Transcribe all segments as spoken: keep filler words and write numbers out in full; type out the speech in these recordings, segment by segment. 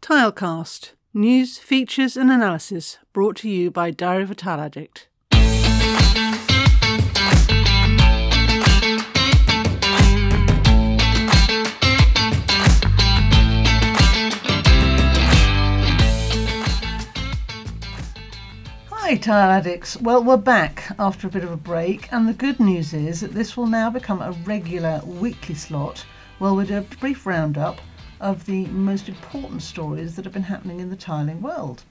Tilecast. News, features and analysis brought to you by Diary of a Tile Addict. Hi Tile Addicts. Well, we're back after a bit of a break, and the good news is that this will now become a regular weekly slot where we'll do a brief roundup of the most important stories that have been happening in the tiling world.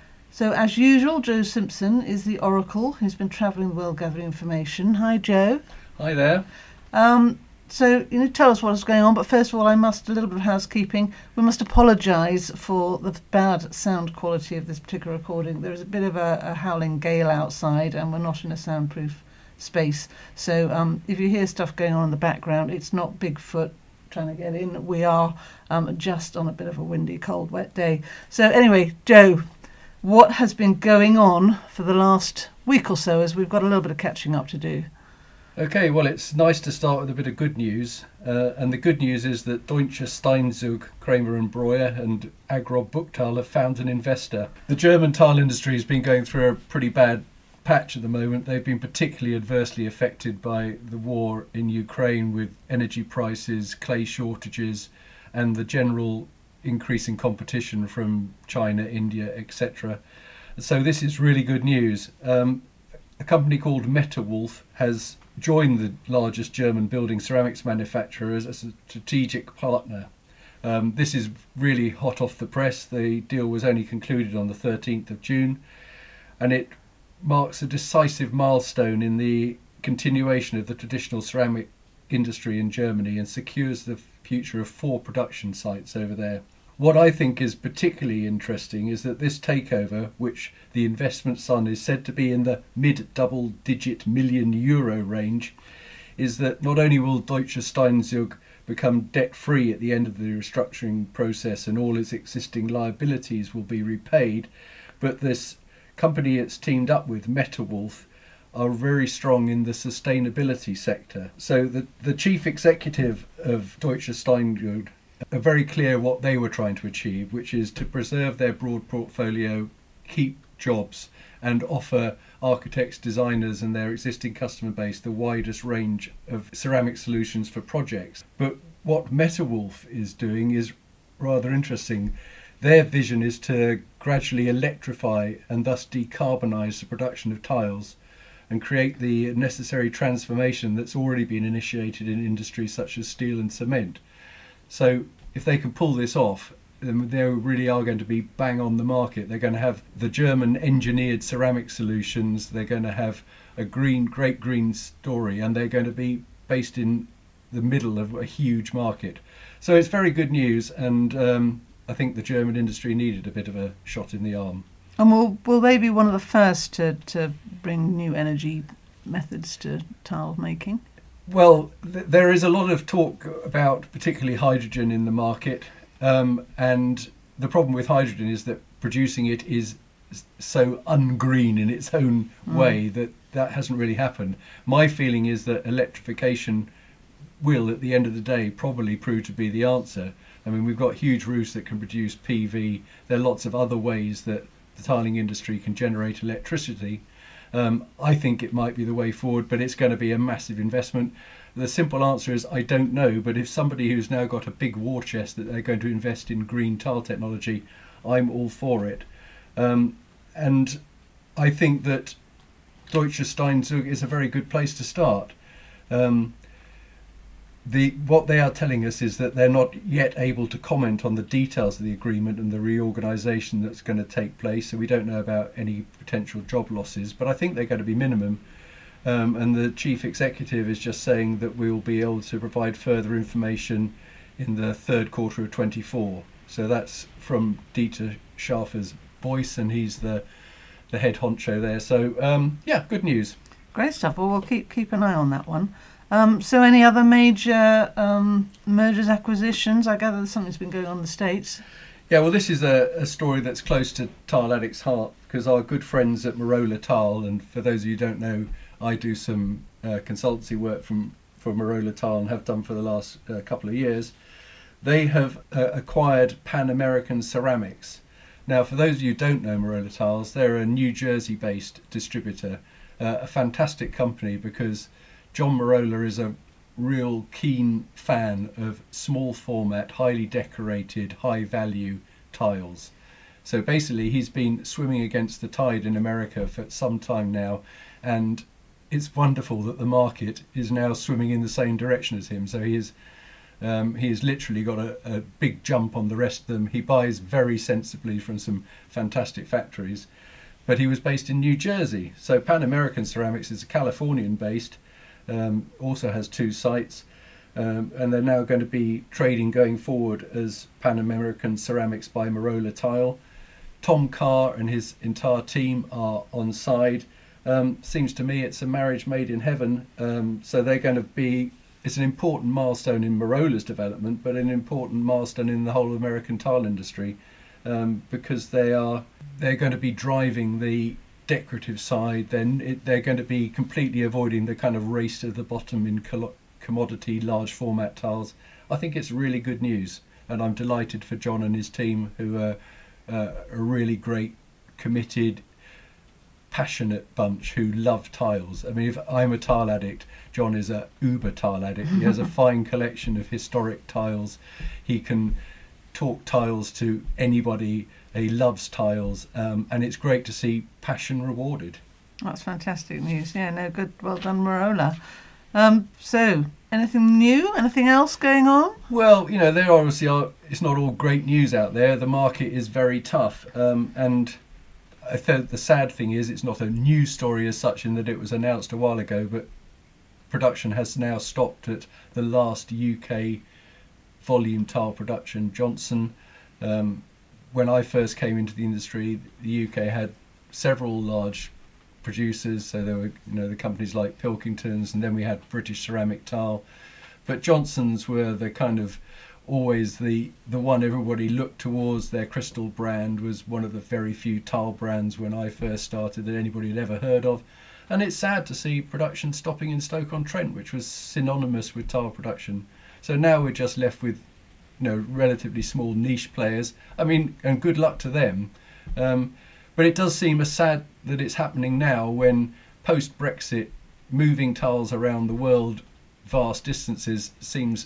So as usual, Joe Simpson is the oracle who's been travelling the world gathering information. Hi Joe. Hi there. Um, so you know, tell us what's going on, but first of all I must, a little bit of housekeeping. We must apologise for the bad sound quality of this particular recording. There is a bit of a, a howling gale outside and we're not in a soundproof space. So um, if you hear stuff going on in the background, it's not Bigfoot trying to get in. We are um, just on a bit of a windy, cold, wet day. So anyway, Joe, what has been going on for the last week or so, as we've got a little bit of catching up to do? Okay, well, it's nice to start with a bit of good news. Uh, and the good news is that Deutsche Steinzug, Kramer and Breuer and Agrob Buchtal have found an investor. The German tile industry has been going through a pretty bad patch at the moment. They've been particularly adversely affected by the war in Ukraine, with energy prices, clay shortages and the general increase in competition from China, India, et cetera. So this is really good news. Um, a company called Metawolf has joined the largest German building ceramics manufacturer as a strategic partner. Um, this is really hot off the press. The deal was only concluded on the thirteenth of June, and it marks a decisive milestone in the continuation of the traditional ceramic industry in Germany and secures the future of four production sites over there. What I think is particularly interesting is that this takeover, which the investment sum is said to be in the mid-double digit million euro range, is that not only will Deutsche Steinzug become debt-free at the end of the restructuring process and all its existing liabilities will be repaid, but this company it's teamed up with, Metawolf, are very strong in the sustainability sector. So the, the chief executive of Deutsche Steinzug are very clear what they were trying to achieve, which is to preserve their broad portfolio, keep jobs and offer architects, designers and their existing customer base the widest range of ceramic solutions for projects. But what Metawolf is doing is rather interesting. Their vision is to gradually electrify and thus decarbonise the production of tiles and create the necessary transformation that's already been initiated in industries such as steel and cement. So if they can pull this off, then they really are going to be bang on the market. They're going to have the German engineered ceramic solutions, they're going to have a green, great green story, and they're going to be based in the middle of a huge market. So it's very good news, and um, I think the German industry needed a bit of a shot in the arm. And will will they be one of the first to, to bring new energy methods to tile making? Well, th- there is a lot of talk about particularly hydrogen in the market, um, and the problem with hydrogen is that producing it is so ungreen in its own mm. way that that hasn't really happened. My feeling is that electrification will, at the end of the day, probably prove to be the answer. I mean, we've got huge roofs that can produce P V. There are lots of other ways that the tiling industry can generate electricity. Um, I think it might be the way forward, but it's going to be a massive investment. The simple answer is I don't know, but if somebody who's now got a big war chest that they're going to invest in green tile technology, I'm all for it. Um, and I think that Deutsche Steinzug is a very good place to start. Um, The, what they are telling us is that they're not yet able to comment on the details of the agreement and the reorganisation that's going to take place, so we don't know about any potential job losses, but I think they're going to be minimum. Um, and the chief executive is just saying that we will be able to provide further information in the third quarter of twenty-four. So that's from Dieter Schafer's voice, and he's the the head honcho there. So um, yeah, good news. Great stuff. Well, we'll keep keep an eye on that one. Um, so any other major um, mergers, acquisitions? I gather something's been going on in the States. Yeah, well, this is a, a story that's close to Tile Addict's heart, because our good friends at Marola Tile, and for those of you who don't know, I do some uh, consultancy work from for Marola Tile and have done for the last uh, couple of years. They have uh, acquired Pan American Ceramics. Now, for those of you who don't know Marola Tiles, they're a New Jersey-based distributor, uh, a fantastic company because John Marola is a real keen fan of small format, highly decorated, high value tiles. So basically he's been swimming against the tide in America for some time now, and it's wonderful that the market is now swimming in the same direction as him. So he is um, he has literally got a, a big jump on the rest of them. He buys very sensibly from some fantastic factories, but he was based in New Jersey. So Pan American Ceramics is a Californian based, um, also has two sites, um, and they're now going to be trading going forward as Pan American Ceramics by Marola Tile. Tom Carr and his entire team are on side. Um, seems to me it's a marriage made in heaven. Um, so they're going to be, it's an important milestone in Marola's development, but an important milestone in the whole American tile industry, um, because they are they're going to be driving the decorative side. Then it, they're going to be completely avoiding the kind of race to the bottom in col- commodity large format tiles. I think it's really good news, and I'm delighted for John and his team, who are uh, a really great, committed, passionate bunch who love tiles. I mean, if I'm a tile addict, John is a uber tile addict. He has a fine collection of historic tiles. He can talk tiles to anybody. He loves tiles, um, and it's great to see passion rewarded. That's fantastic news. Yeah, no, good. Well done, Marola. Um, so, anything new? Anything else going on? Well, you know, there obviously are. It's not all great news out there. The market is very tough, um, and I think the sad thing is it's not a news story as such in that it was announced a while ago, but production has now stopped at the last U K volume tile production, Johnson. Um, when I first came into the industry, the U K had several large producers, so there were, you know, the companies like Pilkingtons, and then we had British Ceramic Tile, but Johnsons were the kind of always the the one everybody looked towards. Their Crystal brand was one of the very few tile brands when I first started that anybody had ever heard of, and it's sad to see production stopping in Stoke-on-Trent, which was synonymous with tile production. So now we're just left with, you know, relatively small niche players. I mean, and good luck to them. Um, but it does seem a sad that it's happening now, when post-Brexit, moving tiles around the world vast distances seems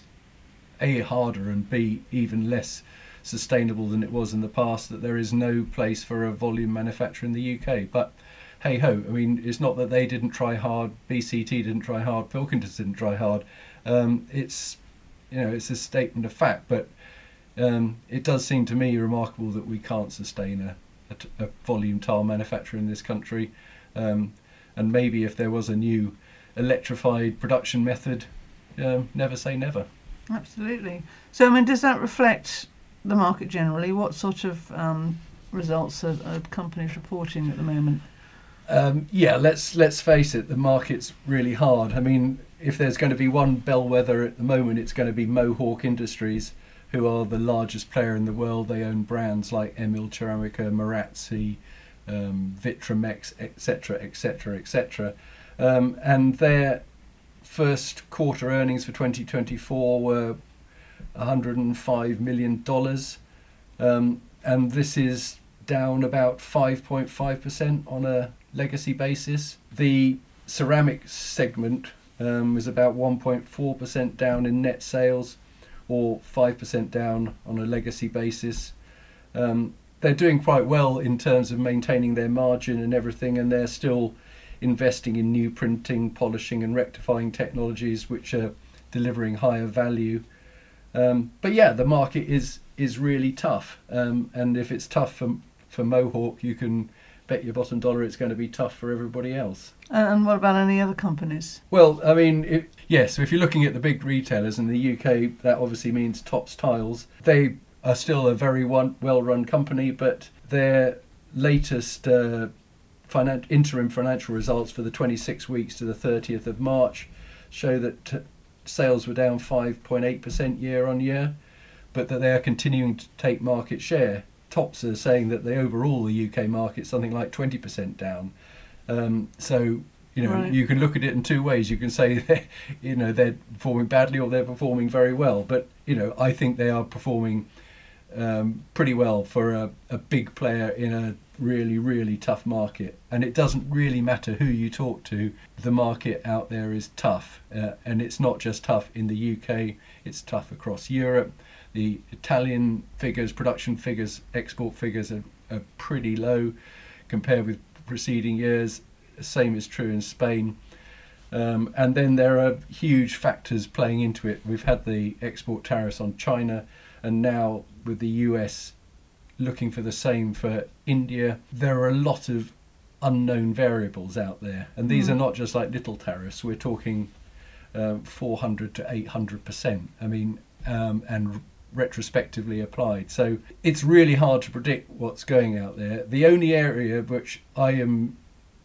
A, harder, and B, even less sustainable than it was in the past, that there is no place for a volume manufacturer in the U K. But hey ho, I mean, it's not that they didn't try hard, B C T didn't try hard, Pilkingtons didn't try hard. Um, it's, you know, it's a statement of fact, but um, it does seem to me remarkable that we can't sustain a, a, a volume tile manufacturer in this country. Um, and maybe if there was a new electrified production method, um, never say never. Absolutely. So, I mean, does that reflect the market generally? What sort of um, results are, are companies reporting at the moment? Um, yeah, let's let's face it, the market's really hard. I mean, if there's going to be one bellwether at the moment, it's going to be Mohawk Industries, who are the largest player in the world. They own brands like Emil Ceramica, Marazzi, um, Vitramex, et cetera, et cetera, et cetera. Um, and their first quarter earnings for twenty twenty-four were one hundred five million dollars, um, and this is down about five point five percent on a legacy basis. The ceramics segment um, is about one point four percent down in net sales, or five percent down on a legacy basis. Um, they're doing quite well in terms of maintaining their margin and everything, and they're still investing in new printing, polishing and rectifying technologies which are delivering higher value. Um, but yeah, the market is is really tough, um, and if it's tough for, for Mohawk, you can bet your bottom dollar it's going to be tough for everybody else. And what about any other companies? Well, I mean, it, yes, so if you're looking at the big retailers in the U K, that obviously means Topps Tiles. They are still a very one, well-run company, but their latest uh, Finan- interim financial results for the twenty-six weeks to the thirtieth of March show that t- sales were down five point eight percent year on year, but that they are continuing to take market share. Topps are saying that the overall the U K market is something like twenty percent down. Um, so, You know, Right. you can look at it in two ways. You can say, they're, you know, they're performing badly or they're performing very well. But, you know, I think they are performing um, pretty well for a, a big player in a really, really tough market. And it doesn't really matter who you talk to. The market out there is tough. Uh, and it's not just tough in the U K, it's tough across Europe. The Italian figures, production figures, export figures are, are pretty low compared with preceding years. Same is true in Spain. Um, and then there are huge factors playing into it. We've had the export tariffs on China, and now with the U S looking for the same for India, there are a lot of unknown variables out there. And these Mm. are not just like little tariffs. We're talking um, four hundred to eight hundred percent. I mean, um, and retrospectively applied. So it's really hard to predict what's going out there. The only area which I am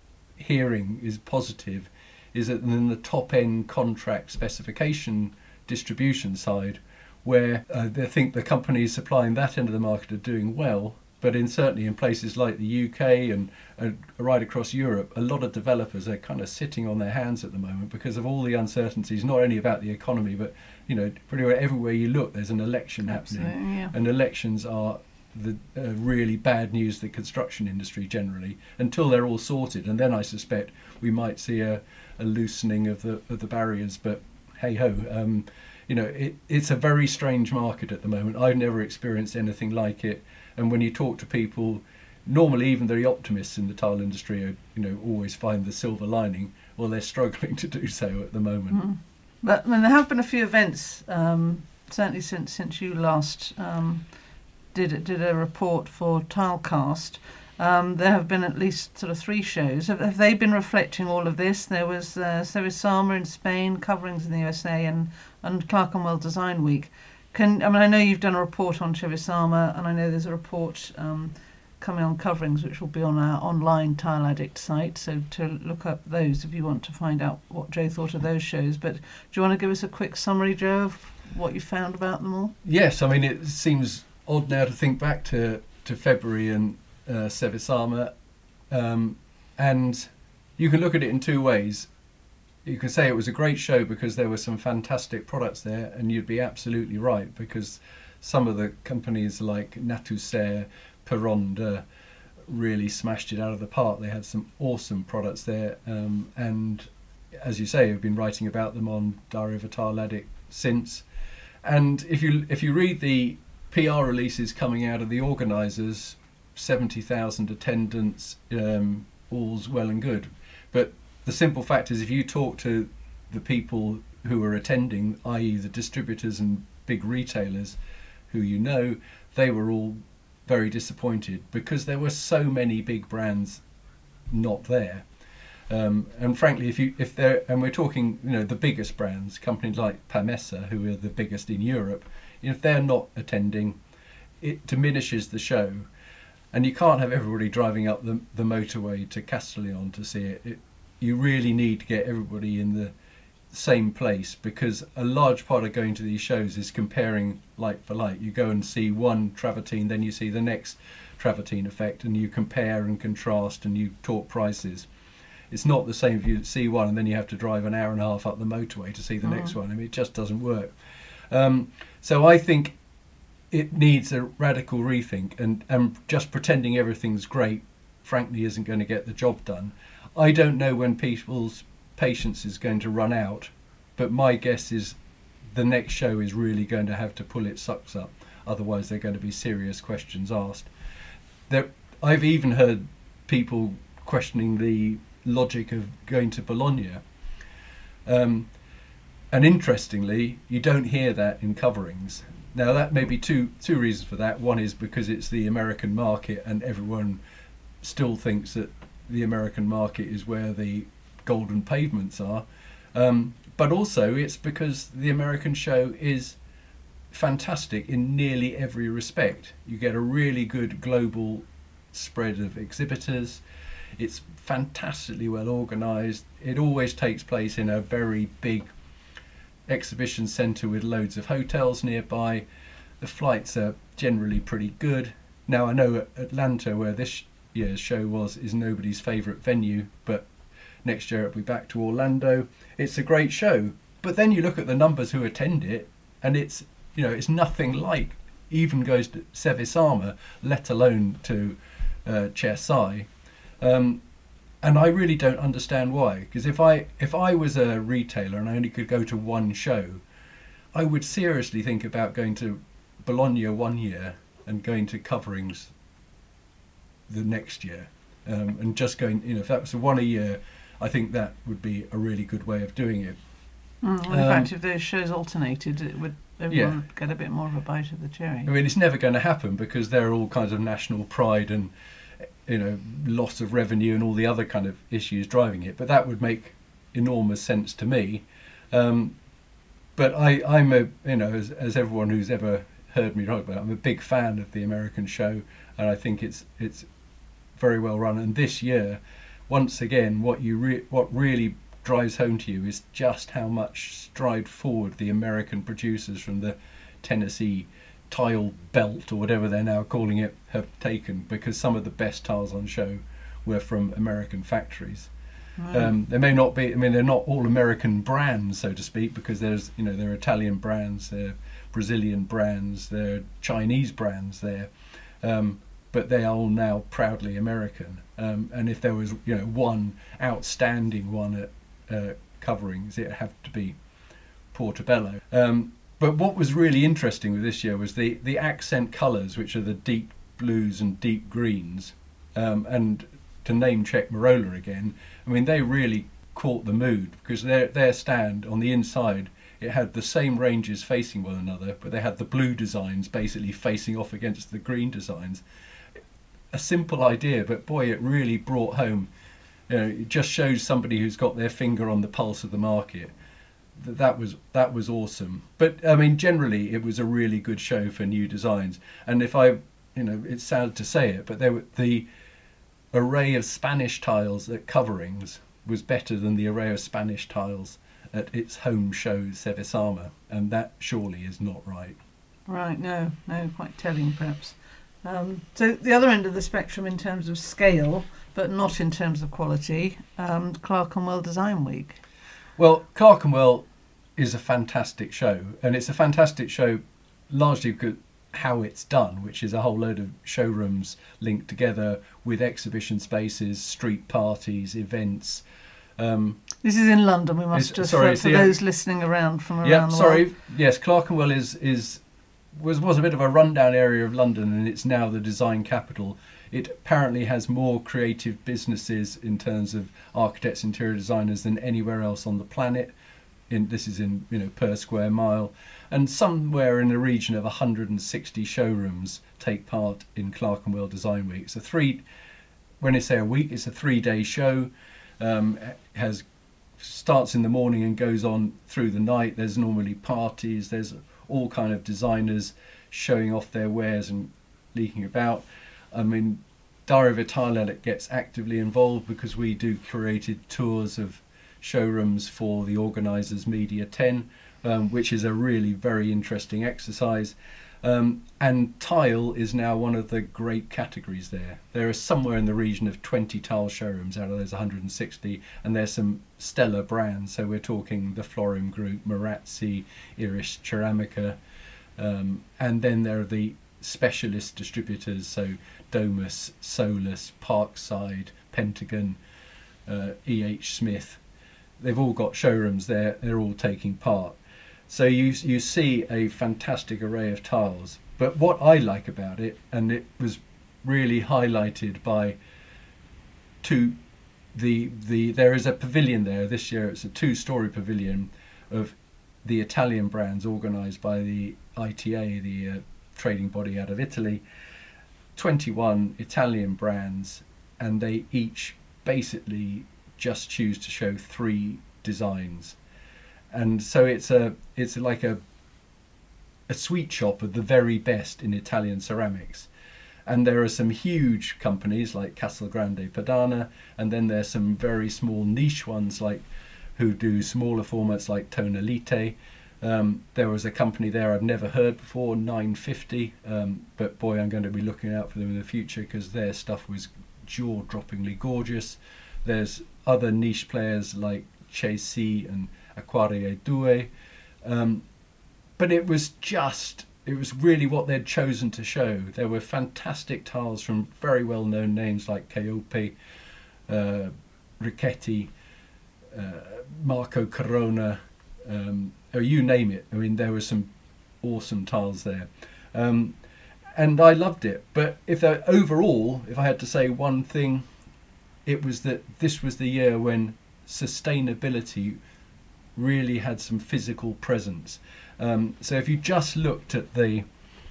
hearing is positive is that in the top end contract specification distribution side, where uh, they think the companies supplying that end of the market are doing well, but in certainly in places like the U K and, and right across Europe, a lot of developers are kind of sitting on their hands at the moment because of all the uncertainties, not only about the economy, but you know, pretty well everywhere you look, there's an election Absolutely, happening, yeah. and elections are the uh, really bad news to the construction industry generally until they're all sorted, and then I suspect we might see a, a loosening of the of the barriers. But hey ho, um, you know, it, it's a very strange market at the moment. I've never experienced anything like it, and when you talk to people, normally even the optimists in the tile industry are, you know, always find the silver lining. Well, they're struggling to do so at the moment. Mm. But I mean, there have been a few events, um, certainly since since you last um, did did a report for Tilecast. Um, there have been at least sort of three shows. Have, have they been reflecting all of this? There was uh, Cervesama in Spain, Coverings in the U S A, and and Clerkenwell Design Week. Can I mean I know you've done a report on Cervesama, and I know there's a report um, coming on Coverings, which will be on our online Tile Addict site. So to look up those if you want to find out what Joe thought of those shows. But do you want to give us a quick summary, Joe, of what you found about them all? Yes, I mean it seems odd now to think back to to February and uh, Cervesama, um, and you can look at it in two ways. You can say it was a great show because there were some fantastic products there, and you'd be absolutely right because some of the companies like Natuzer, Peronda really smashed it out of the park. They had some awesome products there, um, and as you say, I've been writing about them on Diary of a Tile Addict since. And if you if you read the P R releases coming out of the organisers, seventy thousand attendants, um, all's well and good. But the simple fact is if you talk to the people who are attending, that is the distributors and big retailers who you know, they were all very disappointed because there were so many big brands not there. Um, and frankly, if you if they're and we're talking, you know, the biggest brands, companies like Pamesa, who are the biggest in Europe, if they're not attending, it diminishes the show, and you can't have everybody driving up the the motorway to Castellón to see it. it. You really need to get everybody in the same place because a large part of going to these shows is comparing like for like. You go and see one travertine, then you see the next travertine effect, and you compare and contrast and you talk prices. It's not the same if you see one and then you have to drive an hour and a half up the motorway to see the mm. next one. I mean, it just doesn't work. Um, so I think it needs a radical rethink, and, and just pretending everything's great, frankly, isn't going to get the job done. I don't know when people's patience is going to run out, but my guess is the next show is really going to have to pull its socks up. Otherwise, there are going to be serious questions asked. There, I've even heard people questioning the logic of going to Bologna. Um, and interestingly, you don't hear that in Coverings. Now, that may be two two reasons for that. One is because it's the American market and everyone still thinks that the American market is where the golden pavements are. Um, but also it's because the American show is fantastic in nearly every respect. You get a really good global spread of exhibitors. It's fantastically well organised. It always takes place in a very big exhibition centre with loads of hotels nearby. The flights are generally pretty good. Now I know Atlanta, where this year's show was, is nobody's favourite venue, but Next year it'll be back to Orlando. It's a great show. But then you look at the numbers who attend it, and it's, you know, it's nothing like even goes to Sevisama, let alone to uh, Chesai. Um, and I really don't understand why. Because if I if I was a retailer and I only could go to one show, I would seriously think about going to Bologna one year and going to Coverings the next year, um, and just going, you know, if that was one a year, I think that would be a really good way of doing it. Mm, well, in Um, fact, if those shows alternated, it would everyone Yeah. would get a bit more of a bite of the cherry. I mean, it's never going to happen because there are all kinds of national pride and, you know, loss of revenue and all the other kind of issues driving it. But that would make enormous sense to me. Um, but I, I'm a, you know, as, as everyone who's ever heard me talk about, I'm a big fan of the American show, and I think it's it's very well run. And this year, once again, what you re- what really drives home to you is just how much stride forward the American producers from the Tennessee tile belt, or whatever they're now calling it, have taken, because some of the best tiles on show were from American factories. Right. Um, they may not be, I mean, they're not all American brands, so to speak, because there's, you know, there are Italian brands, there are Brazilian brands, there are Chinese brands there, um, but they are all now proudly American. Um, and if there was, you know, one outstanding one at uh, Coverings, it would have to be Portobello. Um, but what was really interesting with this year was the, the accent colours, which are the deep blues and deep greens, um, and to name check Marola again, I mean, they really caught the mood, because their their stand on the inside, it had the same ranges facing one another, but they had the blue designs basically facing off against the green designs. A simple idea, but boy, it really brought home, you know, it just shows somebody who's got their finger on the pulse of the market. That that was that was awesome. But I mean, generally, it was a really good show for new designs. And if I, you know, it's sad to say it, but there were the array of Spanish tiles at Coverings was better than the array of Spanish tiles at its home show Sevisama, and that surely is not right. Right, no, no, quite telling perhaps. Um, so the other end of the spectrum in terms of scale, but not in terms of quality, um, Clerkenwell Design Week. Well, Clerkenwell is a fantastic show, and it's a fantastic show largely because how it's done, which is a whole load of showrooms linked together with exhibition spaces, street parties, events. Um, This is in London. We must It's- just sorry, for, it's for the- those listening around from around yeah, the sorry. world. Yes, Clerkenwell is is was was a bit of a rundown area of London, and it's now the design capital. It apparently has more creative businesses in terms of architects, interior designers than anywhere else on the planet. In this is in, you know, per square mile, and somewhere in the region of one hundred sixty showrooms take part in Clerkenwell Design Week. It's a three, when I say a week, it's a three-day show. Um, has starts in the morning and goes on through the night. There's normally parties. There's all kind of designers showing off their wares and leaking about. I mean, Dario Vitale gets actively involved because we do curated tours of showrooms for the organisers Media ten, um, which is a really very interesting exercise. Um, and tile is now one of the great categories there. There are somewhere in the region of twenty tile showrooms out of those one hundred sixty, and there's some stellar brands. So we're talking the Florim Group, Marazzi, Iris Ceramica, um, and then there are the specialist distributors, so Domus, Solus, Parkside, Pentagon, uh, E H Smith. They've all got showrooms there. They're all taking part. So you you see a fantastic array of tiles. But what I like about it, and it was really highlighted by two, the the there is a pavilion there this year. It's a two-story pavilion of the Italian brands organised by the I T A, the uh, trading body out of Italy. twenty-one Italian brands, and they each basically just choose to show three designs. And so it's a it's like a a sweet shop of the very best in Italian ceramics. And there are some huge companies like Castelgrande Padana, and then there's some very small niche ones like who do smaller formats like Tonalite. Um, there was a company there I've never heard before, nine fifty, um, but boy, I'm going to be looking out for them in the future because their stuff was jaw-droppingly gorgeous. There's other niche players like Chesi and Acquarie Due. Um, but it was just, it was really what they'd chosen to show. There were fantastic tiles from very well-known names like Keope, uh, Richetti, uh, Marco Corona, um, or you name it. I mean, there were some awesome tiles there. Um, and I loved it. But if there, overall, if I had to say one thing, it was that this was the year when sustainability really had some physical presence. Um, so if you just looked at the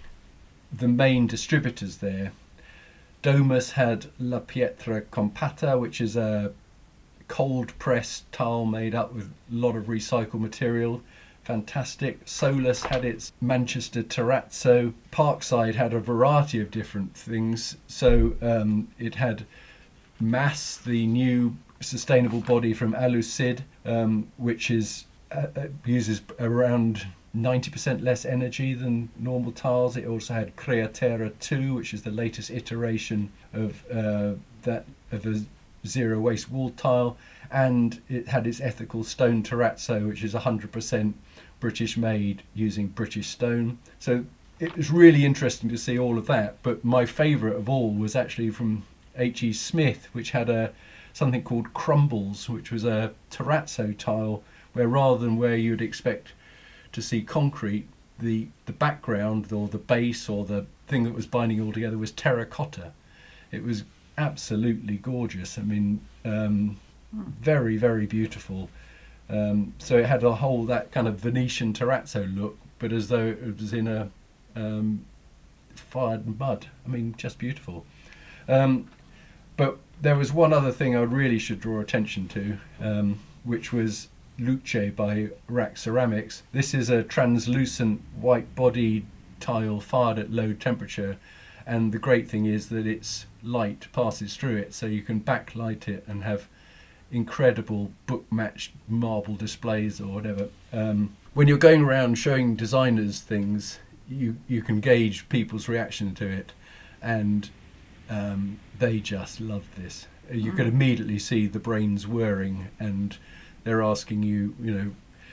the main distributors there, Domus had La Pietra Compatta, which is a cold pressed tile made up with a lot of recycled material. Fantastic. Solus had its Manchester Terrazzo. Parkside had a variety of different things. So um, it had Mass, the new sustainable body from Alucid, um, which is uh, uses around ninety percent less energy than normal tiles. It also had Createra two, which is the latest iteration of uh, that of a zero waste wall tile, and it had its ethical stone terrazzo, which is one hundred percent British made using British stone. So it was really interesting to see all of that. But my favourite of all was actually from H E Smith, which had a something called Crumbles, which was a terrazzo tile where rather than where you'd expect to see concrete, the the background or the base or the thing that was binding it all together was terracotta. It was absolutely gorgeous. I mean, um, very, very beautiful. Um, so it had a whole, that kind of Venetian terrazzo look, but as though it was in a um, fired mud. I mean, just beautiful. Um, but there was one other thing I really should draw attention to, um, which was Luce by Rack Ceramics. This is a translucent white body tile fired at low temperature, and the great thing is that its light passes through it, so you can backlight it and have incredible book matched marble displays or whatever. Um, when you're going around showing designers things, you you can gauge people's reaction to it, and um, they just love this. You mm. can immediately see the brains whirring, and they're asking you, you know,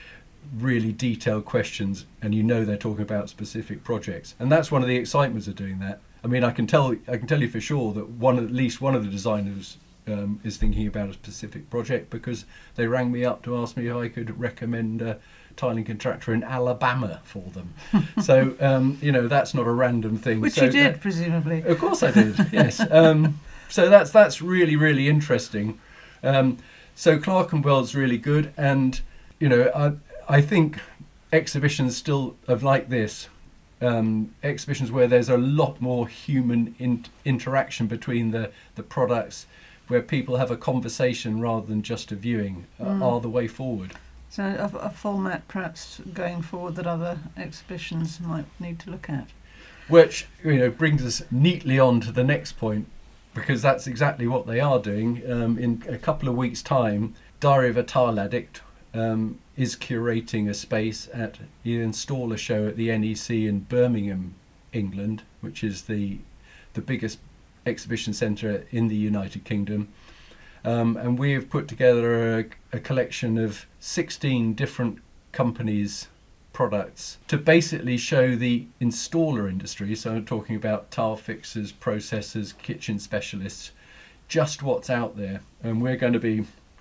really detailed questions, and you know they're talking about specific projects, and that's one of the excitements of doing that. I mean, I can tell I can tell you for sure that one at least one of the designers um, is thinking about a specific project, because they rang me up to ask me if I could recommend a tiling contractor in Alabama for them. So um, you know, that's not a random thing. Which so you did, that, presumably. Of course I did. Yes. Um, so that's that's really really interesting. Um, so Clerkenwell's really good, and you know, I I think exhibitions still of like this. Um, exhibitions where there's a lot more human in- interaction between the, the products, where people have a conversation rather than just a viewing, mm. are the way forward. So a, a format perhaps going forward that other exhibitions might need to look at. Which, you know, brings us neatly on to the next point, because that's exactly what they are doing. Um, in a couple of weeks' time, Diary of a Tile Addict um, is curating a space at the Installer Show at the N E C in Birmingham, England, which is the the biggest exhibition centre in the United Kingdom. Um, and we have put together a, a collection of sixteen different companies' products to basically show the installer industry, so I'm talking about tile fixers, processors, kitchen specialists, just what's out there. And we're going to be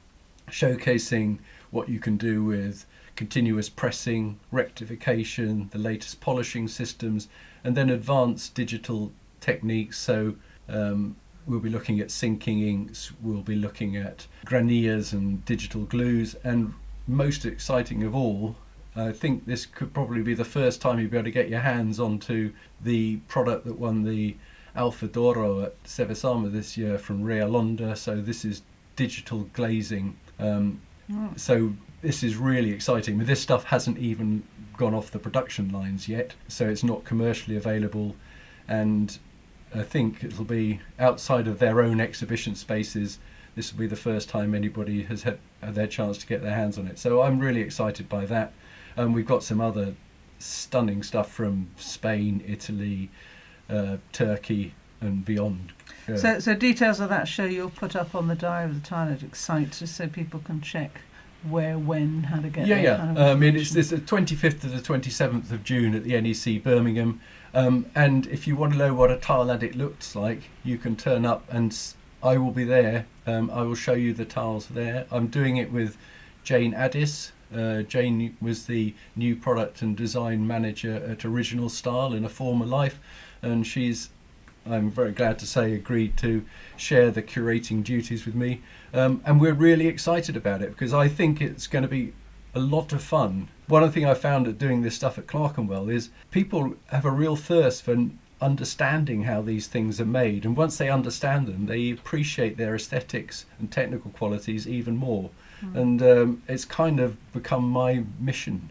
showcasing what you can do with continuous pressing, rectification, the latest polishing systems, and then advanced digital techniques. So um, we'll be looking at sinking inks, we'll be looking at granillas and digital glues, and most exciting of all, I think this could probably be the first time you'll be able to get your hands onto the product that won the Alfa d'Oro at Sevesama this year from Realonda. So this is digital glazing. Um, mm. So this is really exciting. But this stuff hasn't even gone off the production lines yet, so it's not commercially available. And I think it'll be outside of their own exhibition spaces. This will be the first time anybody has had, had their chance to get their hands on it. So I'm really excited by that. And um, we've got some other stunning stuff from Spain, Italy, uh, Turkey and beyond. Yeah. So, so details of that show you'll put up on the Diary of the Tile Addict site, just so people can check where, when, how to get yeah, that yeah. kind of Uh, I mean, it's, information. it's the twenty-fifth to the twenty-seventh of June at the N E C Birmingham. Um, and if you want to know what a tile addict looks like, you can turn up and s- I will be there. Um, I will show you the tiles there. I'm doing it with Jane Addis. Uh, Jane was the new product and design manager at Original Style in a former life, and she's, I'm very glad to say, agreed to share the curating duties with me. Um, and we're really excited about it because I think it's going to be a lot of fun. One of the things I found at doing this stuff at Clerkenwell is people have a real thirst for understanding how these things are made, and once they understand them, they appreciate their aesthetics and technical qualities even more. Mm. And um, it's kind of become my mission.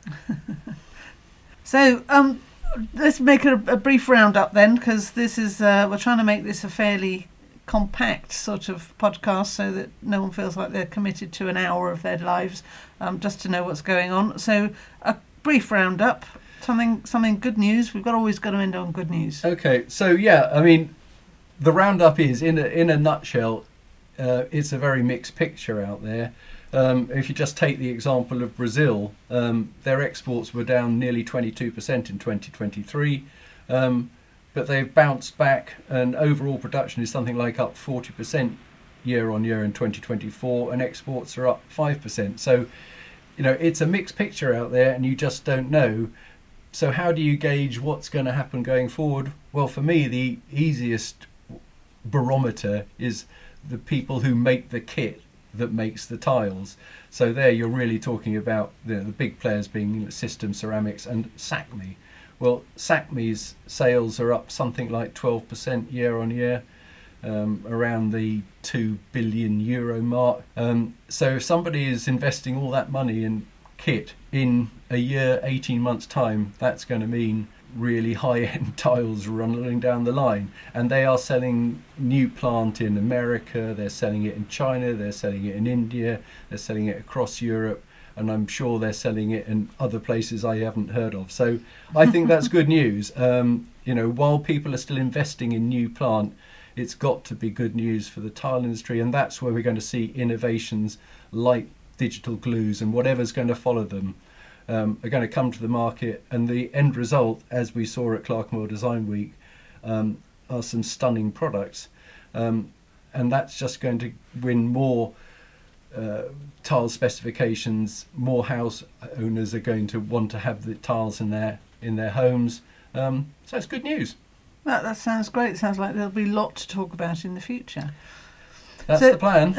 So um, let's make a, a brief roundup then, because this is uh, we're trying to make this a fairly compact sort of podcast so that no one feels like they're committed to an hour of their lives, um, just to know what's going on. So a brief roundup, something something good news. We've got always got to end on good news. Okay, so yeah, I mean, the roundup is, in a, in a nutshell, uh, it's a very mixed picture out there. Um, if you just take the example of Brazil, um, their exports were down nearly twenty-two percent in twenty twenty-three. Um, but they've bounced back, and overall production is something like up forty percent year on year in twenty twenty-four, and exports are up five percent. So, you know, it's a mixed picture out there, and you just don't know. So how do you gauge what's going to happen going forward? Well, for me, the easiest barometer is the people who make the kit that makes the tiles. So there you're really talking about the, the big players being System Ceramics and Sacmi. Well, Sacmi's sales are up something like twelve percent year on year, um, around the two billion euro mark. Um, so if somebody is investing all that money in kit in a year, eighteen months time, that's going to mean really high-end tiles running down the line. And they are selling new plant in America, they're selling it in China, they're selling it in India, they're selling it across Europe, and I'm sure they're selling it in other places I haven't heard of. So I think that's good news. Um, you know, while people are still investing in new plant, it's got to be good news for the tile industry, and that's where we're going to see innovations like digital glues and whatever's going to follow them um, are going to come to the market. And the end result, as we saw at Clerkenwell Design Week, um, are some stunning products. Um, and that's just going to win more Uh, tile specifications. More house owners are going to want to have the tiles in their in their homes. Um, so it's good news. That, that sounds great. It sounds like there'll be a lot to talk about in the future. That's So- the plan.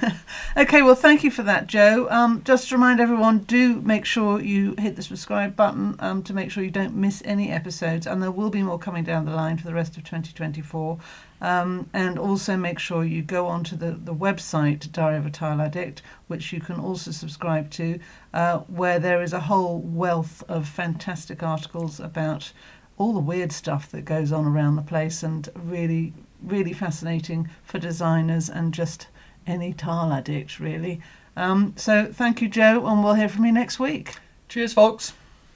Okay, well, thank you for that, Joe. Um, just to remind everyone, do make sure you hit the subscribe button um, to make sure you don't miss any episodes, and there will be more coming down the line for the rest of twenty twenty-four. Um, and also make sure you go onto the, the website, Diary of a Tile Addict, which you can also subscribe to, uh, where there is a whole wealth of fantastic articles about all the weird stuff that goes on around the place, and really, really fascinating for designers and just any tile addict, really. Um, so thank you, Joe, and we'll hear from you next week. Cheers, folks.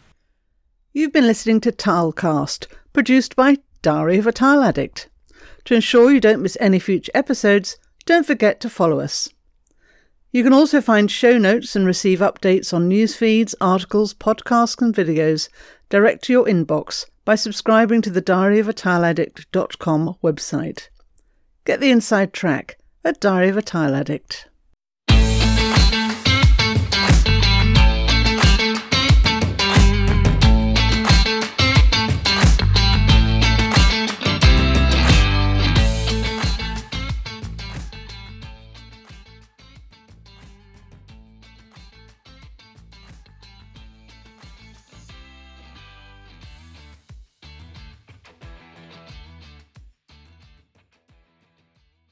You've been listening to Tilecast, produced by Diary of a Tile Addict. To ensure you don't miss any future episodes, don't forget to follow us. You can also find show notes and receive updates on news feeds, articles, podcasts and videos direct to your inbox by subscribing to the diary of a tile addict dot com website. Get the inside track at Diary of a Tile Addict.